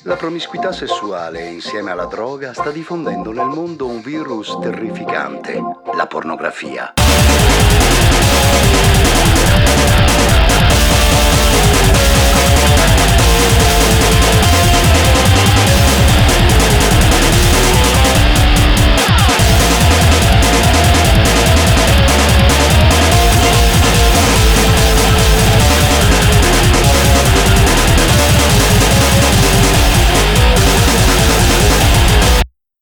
La promiscuità sessuale, insieme alla droga, sta diffondendo nel mondo un virus terrificante, la pornografia.